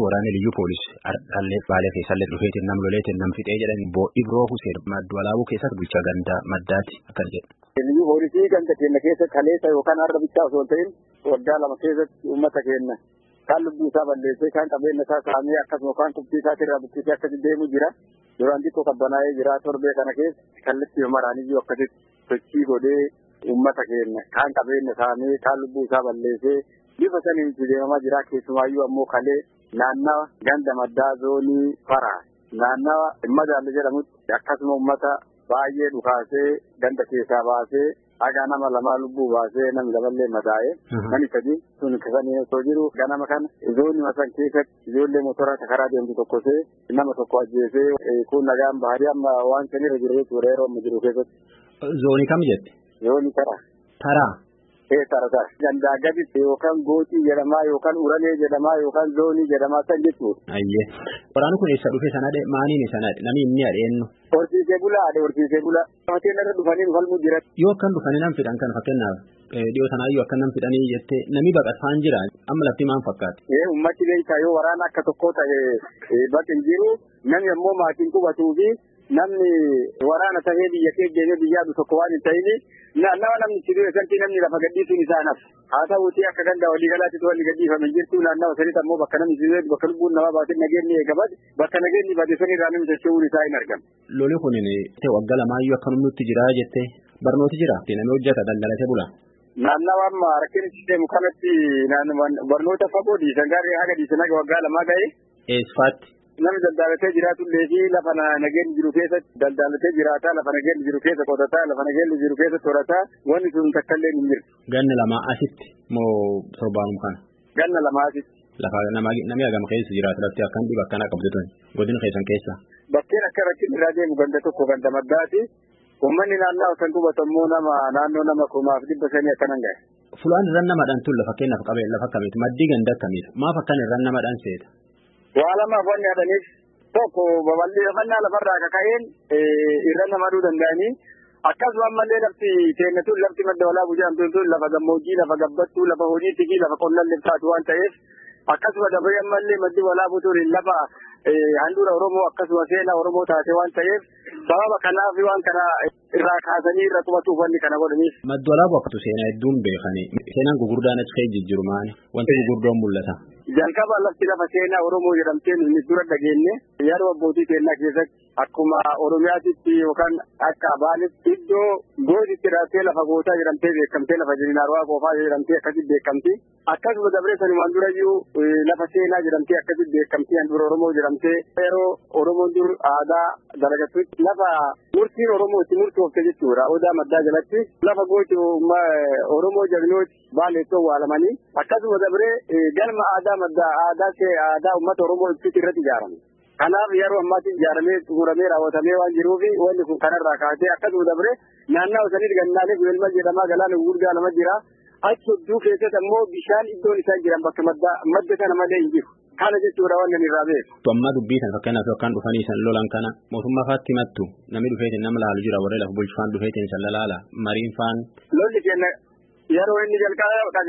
waraanni liyyuu poolisii ardhallee baalee keessallee dhufeetiin nam loleetiin nam fixee jedhan Ibroo Huseen maddu alaabuu keessatti bulchaa gandaa maddaati akkana jedha. Liyyuu poolisii ganda keenya keessatti kaleessa yookaan har'a bichaa osoo hin ta'in waggaa lama keessatti uummata keenya kan lubbuu isaa balleessee kan qabeenya isaa saamee akkasuma kan qubxii isaa irraa buqqisee akkasitti deemu jira. Duraan xiqqoo qabbanaa'ee jira torbee kana keessa kallattii maraaniyyuu akkasitti sochii godhee uummata keenya kan qabeenya saamee kan lubbuu isaa balleessee bifa saniin itti deemamaa jira. Keessumaayyuu ammoo kalee naannawa ganda maddaa zoonii Faraa naannawa Madaalle jedhamutti akkasuma uummata baay'ee dhukaasee ganda keessaa baasee haga nama lama lubbuu baasee namni lamallee madaa'ee namni sadii sun kasanii osoo jiru ganama kana zoonii masan keessatti ijoollee motora karaa deemtu tokkosee nama tokko ajjeesee kun nagaan baharii amma waan sanirra jiru jechuudha yeroo amma jiru keessatti. Zoonii kam jette? Zoonii Taraa. Taraa. Gandaa gaditti yookaan gootii jedhamaa yookaan uralee jedhamaa yookaan zoonii jedhamaa san jechuudha. Ayyee. Waraanni kun eessa dhufe sanadhe maaliin sanadhe namni inni adheennu? Horsiisee bulaa. Fakkeen irra dhufanii falmuu jira. Yoo akkan dhufanii nam fidhan kan fakkeenyaaf dhiyoo sanaayyuu akkan nam fidhanii jettee namni baqataan jira amma lafti maal fakkaata? Ummatti beekaa yoo waraana akka tokkoo ta'e bakka hin jiru namni ammoo maatiin qubatuu fi namni waraana tahee biyya kee deemee biyyaa tokko waan hin ta'ini nama namni itti du'e santi namni lafa gadhiisuun isaa naf haa ta'uutii akka ganda walii galaatti walii gadhiifame jirtu naannawa sanitti ammoo bakka namni itti du'e bakka lubbuun namaa baatee nageenni eegabat bakka nageenni baate sanirraa namni socho'uun isaa hin argamu. Loli kun waggaa lamaayyuu akka nutti jira jettee barnooti jira namni hojjeta daldalatee bula. Naannawa amma rakkinni deemu kanatti barnoota fagoo dhiisan gaarree haga dhiisan haga waggaa lamaa ga'e. Eesfaatti. Namni daldalatee jiraatullee fi lafa nageenyi jiru keessatti daldalatee jiraataa lafa nageenyi jiru keessa qotataa lafa nageenyi jiru keessa torataa wanni sun takkallee hin jirtu. Ganna lama asitti moo torbaanum kana? Ganna lama asitti. Lafa namni hagam keessa jiraatu lafti akkan dhiba akkana qabdu godina keessan keessa. Bakkeen akka rakkin irraa deemu ganda tokko ganda maddaati. Uummanni naannoo kan qubatammoo naannoo nama 500 akkanan gahe. Fulaan irraan namadhaan tulla fakkeenyaaf qabeen lafa akkamiiti maddii ganda akkamiidha maaf akkan irraan namadhaan seeta? Waa lamaaf wanni hadhaniif tokko babal'ifannaa lafarraa kaka'een irra namaduu danda'anii akkasuma ammallee lafti teennatuun lafti madda walaa bujaamtuun tun lafa gammoojjii lafa gabbattuu lafa hojiitti fi lafa qonnallee taatu waan ta'eef akkasuma dabaree ammallee maddi walaa butuun lafa handhuura Oromoo akkasuma seenaa Oromoo taate waan ta'eef sababa kanaaf waan kana irraa kaasanii irra qubatuuf wanni kana godhaniif. Maddi walaa bu'akkatu seenaa hedduun beekanii seenaan gurguddaan achi ka'ee jijjiiru maani wanti gurguddoon mul'ata. Jalqaba lafti lafa seenaa Oromoo jedhamtee inni dura dhageenye yeroo abbootii keenyaa keessatti akkuma Oromiyaatitti yookaan akka Baaletti iddoo goositti raasee lafa gootaa jedhamtee beekamtee lafa Jinaarwaa Qoofaa jedhamtee akkasitti beekamti. Akkasuma dabree sanumaan durayyuu lafa seenaa jedhamtee akkasitti beekamti handhuura Oromoo jedhamtee yeroo Oromoon dur aadaa dalagattutti lafa murtiin Oromoo itti murtoofte jechuudha. Odaa maddaa jalatti lafa gooti Oromoo jagnooti Baaleettoo waalamanii akkasuma dabree galma aadaa aadaa uummata Oromoo ibsuutti irratti ijaarame. Kanaaf yeroo ammaatti ijaaramee xumuramee raawwatamee waan jiruuf wanni kun kanarraa kaasee akkasuma dabree naannoo sanitti gannaalee Gulmal jedhamaa galaana gurguddaa lama jira. Achi hedduu keessatti ammoo bishaan iddoon isaa jiran bakka madda kana malee hin jiru. Kana jechuudha waan irraa beeku. Amma dubbii sana fakkeenyaaf yookaan dhufanii san lolan kana mootummaa faatti himattu namni dhufeetiin nama laalu jira warreen lafa bulchaan dhufeetiin san lalaala mariin faan. Lolli kenna yeroo inni jalqaba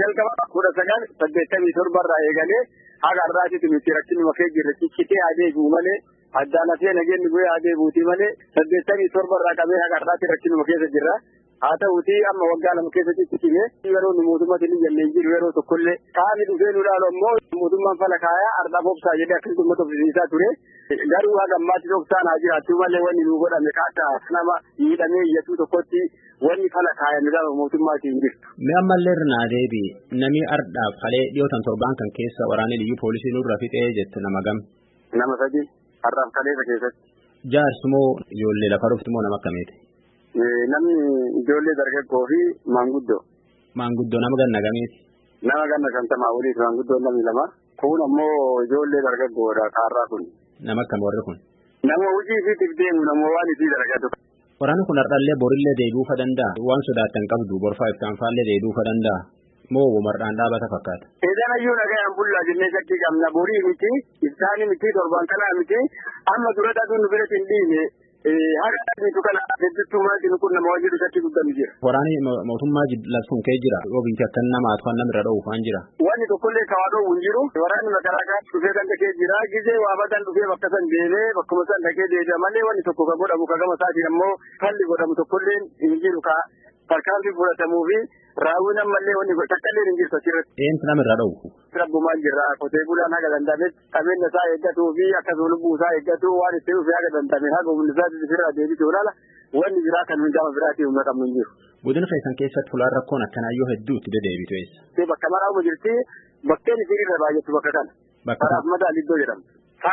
1987 irraa eegalee haga har'aatitti nuti rakkinni makee jirre ciccitee adeemu malee addaan lafee nageenyi bu'ee adeemuuti malee 87 irraa qabee haga har'aatti rakkinni keessa jirra. Haa ta'uuti amma waggaa lama keessatti cicimee yeroo nu mootummaatti illee jallee jiru yeroo tokkollee qaamni dhufee nu ilaalu ammoo mootummaan fala kaayaa ardaa bobsaa jedhee akkasitti uummata ofiisiisaa ture. Garuu haga ammaatti dhoksaan haa jiraattu malee wanni nu godhame akka nama miidhamee iyyatu tokkotti wanni fala kaayame gaafa mootummaatiin hin jirtu. Mee ammallee irraa deebi namni ardhaaf halee dhiyootan torbaan kan keessa waraanni liyyuu poolisii nurra fixee jette nama gam. Nama sadii ardhaaf kaleessa keessatti. Jaarsi moo ijoollee lafa rufti moo nama akkamiiti? Namni ijoollee dargaggoo fi maanguddoo. Maanguddoo nama ganna gamiiti? Nama ganna 50 oliiti maanguddoo namni lama. Kun ammoo ijoollee dargaggoodha kaarraa kun. Nama akkam warri kun? Nama hojii isiitiif deemu nama waan isii dargatu. Waraanni kun har'allee borillee deebi'uu danda'a. Waan sodaattan qabdu borfaa iftaan faallee deebi'uu danda'a. Moo mardhaan dhaabata fakkaata? Eedaan ayyuu nagayaan bullaa jennee shakkii qabna borii miti, ibsaanii miti, torban kanaa miti, amma dura dhaduun biratti hin dhiine Haqa bitu kana hedduutummaa jiru kun nama wajjin isatti guddamee jira. Waraanni mootummaa labsuun ka'ee jira. Oobinti akka nama atu namirra dha'u waan jira. Wanni tokkollee kawaadoo hin jiru. Waraanni magaalaa dhufee kan dhaqee jira. Gizee waa badan dhufee bakka san deemee bakkuma san dhaqee deebi'a malee wanni tokko kan godhamu ka gama isaatiin ammoo falli godhamu tokkollee hin jiru ka tarkaanfii fudhatamuu fi raawwiin ammallee wanni takkaallee hin jirtu asirratti. Eenyu namirra dha'u? Rabbumaan jirra. Qotee bulaan haga danda'ametti qabeenya isaa eeggatuu fi akkasuma lubbuu isaa eeggatuu waan itti dhufee haga danda'ame haga humni isaa irraa deebisuu laala wanni biraa kan gama biraatii humna qabnu hin jiru. Godina keessan keessatti fulaan rakkoon akkanaayyoo hedduutti dedeebitu eessa? Bakka maraa'uma jirti bakkeen isiin irra baay'attu bakka kana. Karaa Madaal iddoo jedhamu.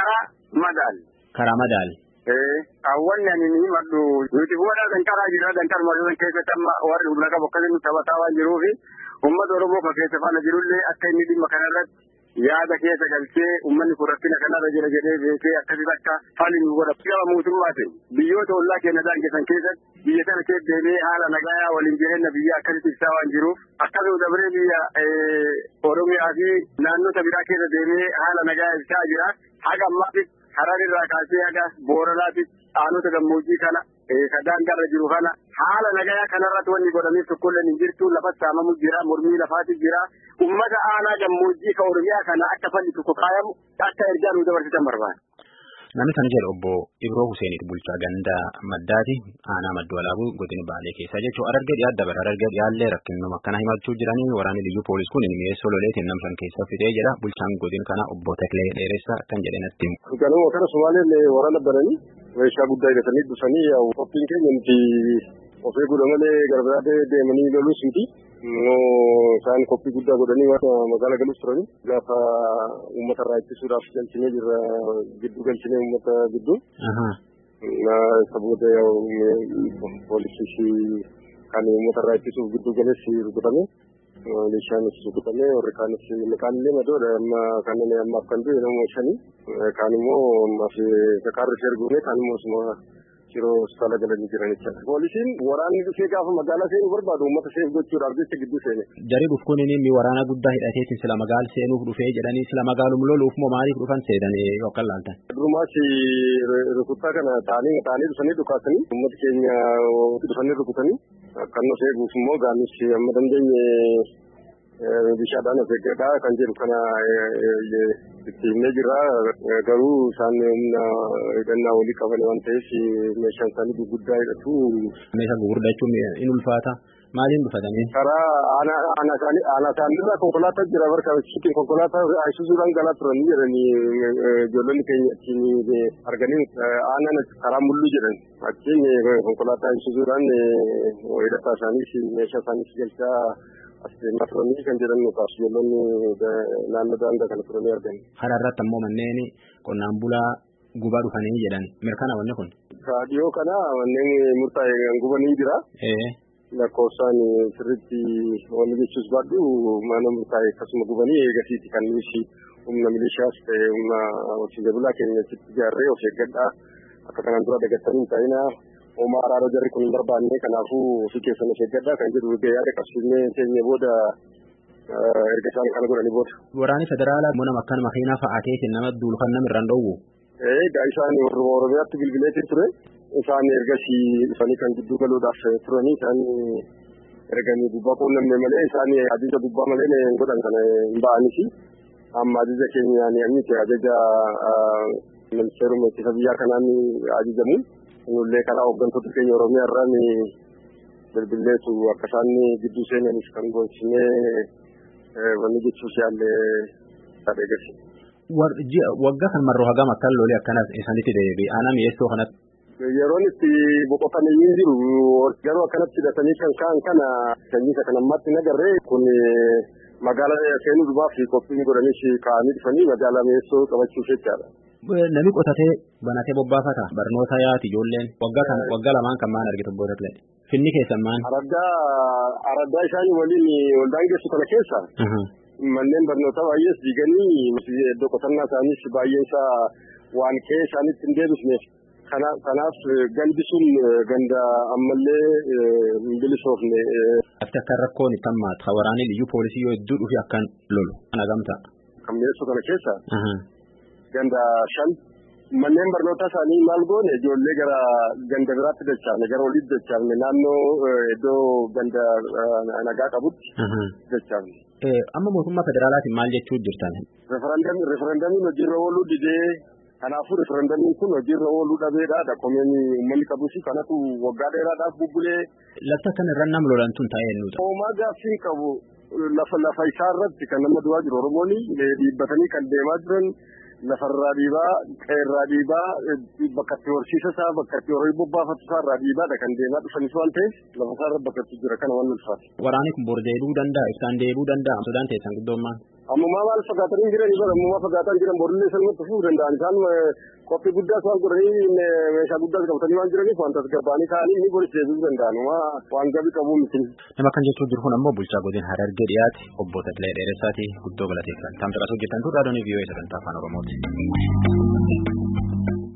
Karaa Madaal. Awwanni ani ni maddu nuti fuudhaa danqaraa jira danqar marsan keessatti amma warri humna qabu akkasii nu taphataa waan jiruufi uummata Oromoo kan keessa faana jirullee akka inni dhimma kanarratti yaada keessa galchee uummanni kun rakkina kanarra jira jedhee beekee akkasitti akka falli nu godha. Gama mootummaatiin biyyoota ollaa keenya daangessan keessatti biyya kana keessa deemee haala nagaa waliin jireenya biyya akkasitti ibsaa waan jiruuf akkasuma dabaree biyya Oromiyaa fi naannota biraa keessa deemee haala nagaa ibsaa jira. Haga ammaatti Hararirraa kaasee haga Booranaatti aanota gammoojjii kana daangarra jiru kana haala nagaa kanarratti wanni godhameef tokkollee hin jirtu lafatti saamamu jira mormii lafaatti jira ummata aanaa gammoojjii ka Oromiyaa kana akka falli tokko qaayamu akka ergaa nu dabarsitan barbaada. Namni kana jedhu obbo Ibroo Huseenitti bulchaa ganda Maddaati aanaa Madduu Alaabuu godina Baalee keessa jechuun Harargee dhiyaa dabara Harargee dhiyaallee rakkinuma akkana himachuu jiranii waraanni liyyuu poolis kun mi'eessoo loleetiin namsan keessa fidee jedha bulchaan godina kana obbo Taklee Dheeressaa kan jedhe natti himu. Ganuma kana Somaaleen waraana bananii meeshaa guddaa hidhatanii dhufanii qophiin keenya nuti ofii godha malee garbiraatee deemanii lolus miti. Isaan qophii guddaa godhanii waan magaalaa galus turanii gaafa uummata irraa ittisuudhaaf galchinee jirra gidduu galchinee uummata gidduu. Saboota poolisii kan uummata irraa ittisuuf gidduu galeessi rukutame. Meeshaanis rukutame warri kaanis maqaanillee madoodha amma kanneen ammaaf kan du'e nama shanii kaan immoo ammaaf kakaarri erguune kaan immoo yeroo hospitaala galanii jiran jechuudha. Poolisiin waraanni dhufee gaafa magaalaa seenuu barbaadu uummata seef gochuudhaaf jecha gidduu seene. Jarii dhufkuun inni waraana guddaa hidhateetiin sila magaala seenuuf dhufee jedhanii sila magaalum loluuf moo maaliif dhufan seedanii yookaan laaltan? Durumaas rukuttaa kana taa'anii dhufanii dhukaasanii uummata keenya dhufanii rukutanii kan nu eeguuf immoo gaanis amma dandeenye bishaadhaan of eeggadhaa kan jedhu kana itti himnee jira garuu isaan humna hidhannaa walii qaban waan ta'eef meeshaan isaanii gurguddaa hidhatu. Meeshaa gurguddaa jechuun in ulfaata maaliin dhufatanii? Karaa aanaa isaaniirraa konkolaataa jira barka konkolaataa Isuzuudhaan galaa turanii jedhanii ijoollonni keenya ittiin arganii aanaan karaa mulluu jedhan achiin konkolaataa Isuzuudhaan hidhataa isaaniis meeshaa isaaniis galchaa asirraa turanii kan jedhamu kaas ijoollonni naannoo daangaa kana turanii argani. Hararratti ammoo manneen qonnaan bulaa gubaa dhufanii jedhan mirkana wanni kun? Raadiyoo kana manneen murtaa'e gubanii jira. Lakkoofsaan sirriitti wanni jechuus baadhu mana murtaa'e akkasuma gubanii eegasiiti kan nuti humna milishaas ta'e humna horsiisee bulaa keenyatti ijaarree of eeggadhaa akka kanaan dura dagattanii hin ta'inaa. Uumaa araaroo jarri kun hin barbaanne kanaafuu ofii keessan of eeggadhaa kan jedhu yaada qabsiifnee keenya booda erga isaan kana godhanii booda. Waraanni federaalaa mana makkaan makiinaa fa'aateetiin nama duulfan namirraan dhoowwu. Isaan Oromiyaatti bilbileetii ture. Isaan ergasii dhufanii kan gidduu galuudhaaf turanii isaan erganii gubbaa quunnamne malee isaan ajaja gubbaa malee godhan kana hin ba'anis amma ajaja keenyaan miti ajaja ministeeruma ittisa biyyaa kanaan ajajamu. Nullee karaa hooggantoota keenya Oromiyaa irraan bilbileetu akka isaan gidduu seenanis kan goonsinee wanni jechuus yaallee taatee gasi. Waggaa kan marroo hagam akkan lolee akkanas isaanitti deebi'e aanaa mi'eessoo kanatti. Yeroon itti boqotanii hin jiru garuu akkanatti hidhatanii kan ka'an kana sanyiisa kan ammaatti hin agarree kun magaalaa seenuu dhufaaf qophiin godhanis ka'anii dhufanii magaalaa mi'eessoo qabachuuf jechaadha. Namni qotatee banatee bobbaafata barnoota yaati ijoolleen waggaa lamaan kan maan argitu booda ture. Finni keessan maan? Araddaa isaanii waliin waldaan geessu kana keessa manneen barnootaa baay'ees diiganii iddoo qotannaa isaaniis baay'ee isaa waan ka'ee isaaniitti hin deebisneef kanaaf gandi sun ganda ammallee hin bilisoofne. Akka rakkoon itti hammaatu waraanni liyyuu poolisii yoo hedduu dhufi akkan lolu kana gamtaa. Kan mi'eessu kana keessa. Ganda 5 manneen barnootaa isaanii maal goone ijoollee gara ganda biraatti dachaafne gara olitti dachaafne naannoo iddoo ganda nagaa qabutti dachaafne. Amma mootummaa federaalaatiin maal jechuu jirtan? Referendamiin hojiirra ooluu didee kanaafuu referendamiin kun hojiirra ooluu dhabeedha. Dakomeen uummanni qabus kanatu waggaa dheeraadhaaf bubbulee. Lafta kan irra nam lolantuun taa'ee nuuta. Hoomaa gaaffiin qabu lafa isaa irratti kan nama du'aa jiru Oromoon dhiibbatanii kan deemaa jiran. Lafarraa dhiibaa, qeerraa dhiibaa, bakka itti horsiisa isaa, bakka itti horii bobbaafatu isaarraa dhiibaadha kan deemaa dhufanis waan ta'eef lafa isaarra bakka itti jira kana waan ulfaate. Waraanni kun bor deebi'uu danda'a, ibsaan deebi'uu danda'a, sodaan teessan guddoommaan. Ammumaa maal fagaatanii jiranii bara ammumaa fagaataan jiran borillee salmatti fufuu danda'an isaan qophii guddaas waan godhanii meeshaa guddaas qabatanii waan jiraniif wanta gabbaanii ka'anii inni boris deebi'uu danda'an waan gabii qabuu miti. Nama kan jechuu jiru kun ammoo bulchaa godina Harargee dhiyaate obbo Taqilee Dheeressaati guddoo galateeffatan. Tamsaasa hojjetan turre raadiyoo VOA sagantaa afaan Oromooti.